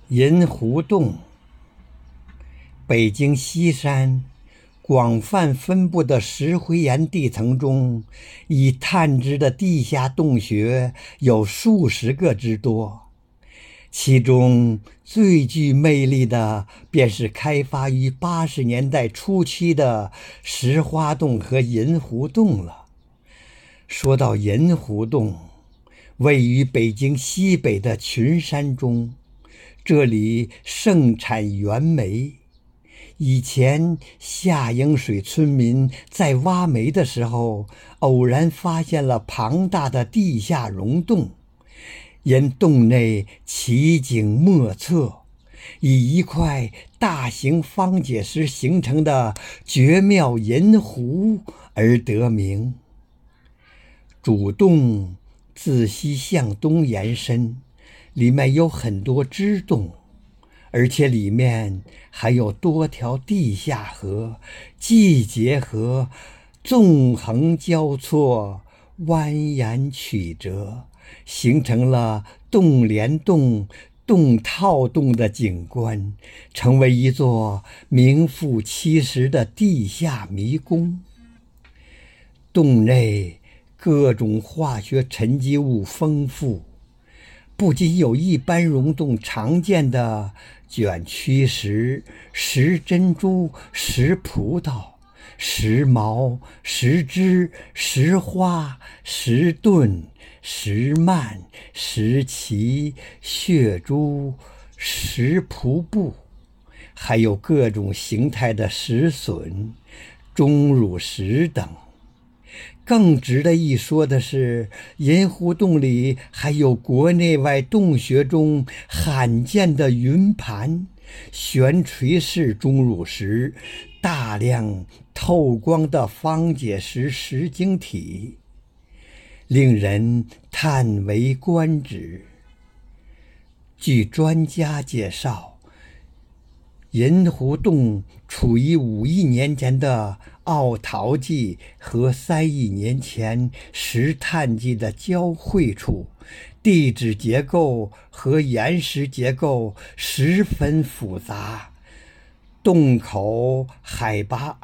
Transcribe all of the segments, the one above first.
银湖洞，北京西山广泛分布的石灰岩地层中，已探知的地下洞穴有数十个之多。其中最具魅力的便是开发于80年代初期的石花洞和银湖洞了。说到银湖洞，位于北京西北的群山中，这里盛产原煤。以前夏营水村民在挖煤的时候，偶然发现了庞大的地下溶洞，因洞内奇景莫测，以一块大型方解石形成的绝妙银湖而得名。主洞自西向东延伸，里面有很多支洞，而且里面还有多条地下河，既结合，纵横交错，蜿蜒曲折，形成了洞连洞、洞套洞的景观，成为一座名副其实的地下迷宫。洞内各种化学沉积物丰富，不仅有一般溶洞常见的卷曲石、石珍珠、石葡萄、石毛、石枝、石花、石盾、石幔、石旗、血珠、石瀑布，还有各种形态的石笋、钟乳石等。更值得一说的是，银湖洞里还有国内外洞穴中罕见的云盘、悬垂式钟乳石、大量透光的方解石石晶体，令人叹为观止。据专家介绍，银湖洞处于5亿年前的奥陶纪和3亿年前石炭纪的交汇处，地质结构和岩石结构十分复杂。洞口海拔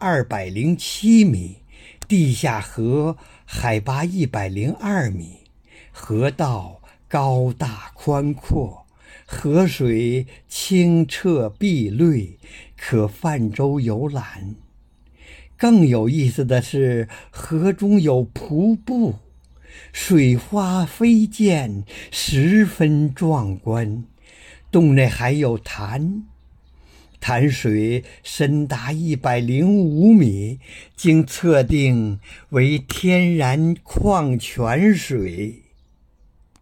207米，地下河海拔102米，河道高大宽阔，河水清澈碧绿，可泛舟游览。更有意思的是，河中有瀑布，水花飞溅，十分壮观。洞内还有潭水深达105米，经测定为天然矿泉水。